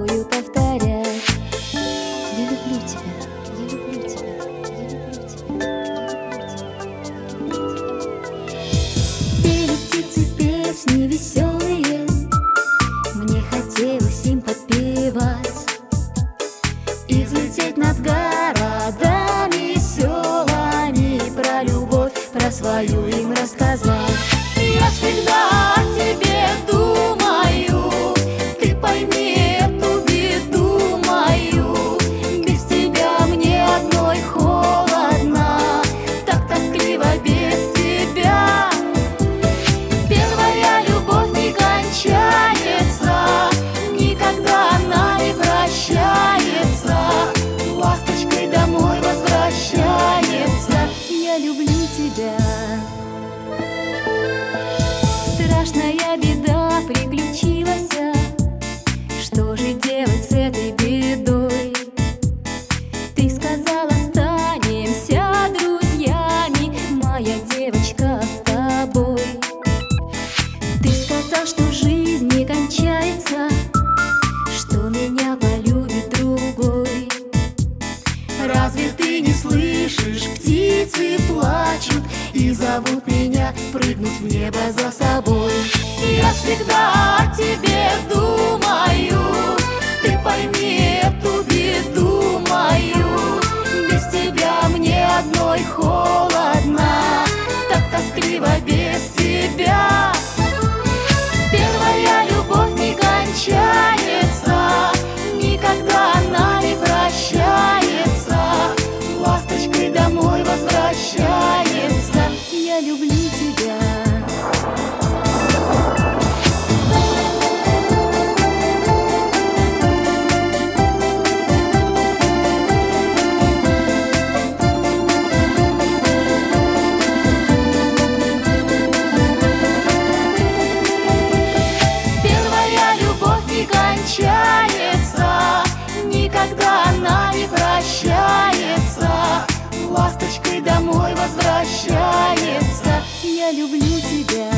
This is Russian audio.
любовью повторять: я люблю тебя, я люблю тебя, я люблю тебя, я люблю тебя. Пели птицы песни веселые, мне хотелось им подпевать и взлететь над городами, селами, про любовь, про свою им рассказать. Я всегда о тебе думаю, ты пойми эту беду мою. Без тебя мне одной холодно, так тоскливо без тебя. Первая любовь не кончается, никогда она не прощается, ласточкой домой возвращается. Я люблю тебя. Страшная беда приключилась, что же делать с этой бедой? Ты сказал, останемся друзьями, моя девочка, с тобой. Ты сказал, что жизнь не кончается, что меня полюбит другой. Разве ты не слышишь, птицы плачут и зовут меня прыгнуть в небо за собой? Я всегда о тебе думаю, ты пойми эту беду мою. Без тебя мне одной холодно, так тоскливо без тебя. Первая любовь не кончается, никогда она не прощается, ласточкой домой возвращается. Я люблю тебя. Первая любовь не кончается, никогда она не прощается, ласточкой домой возвращается. Я люблю тебя.